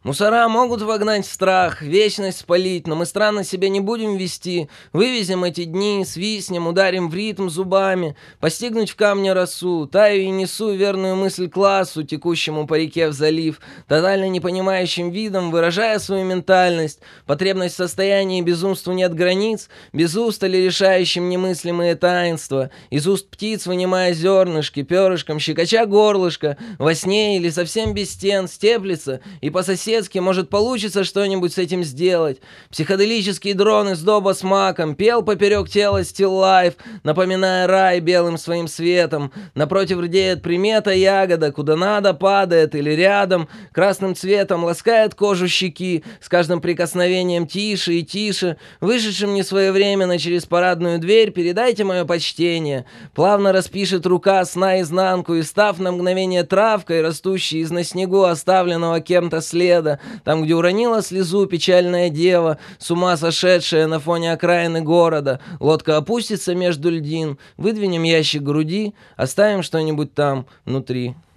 Мусора могут вогнать в страх, вечность спалить, но мы странно себя не будем вести. Вывезем эти дни, свистнем, ударим в ритм зубами. Постигнуть в камне росу, таю и несу верную мысль классу, текущему по реке в залив, тотально непонимающим видом, выражая свою ментальность. Потребность в состоянии безумству нет границ, без устали решающим немыслимые таинства. Из уст птиц вынимая зернышки, перышком щекоча горлышко, во сне или совсем без стен степлется и по соседству может получится что-нибудь с этим сделать. Психоделический дрон из доба с маком пел поперек тела Still Life, напоминая рай белым своим светом. Напротив рдеет примета ягода, куда надо падает или рядом, красным цветом ласкает кожу щеки, с каждым прикосновением тише и тише. Вышедшим несвоевременно через парадную дверь передайте мое почтение. Плавно распишет рука сна изнанку и, став на мгновение травкой, растущей из на снегу оставленного кем-то следа, там, где уронила слезу печальная дева, с ума сошедшая на фоне окраины города, лодка опустится между льдин, выдвинем ящик груди, оставим что-нибудь там внутри.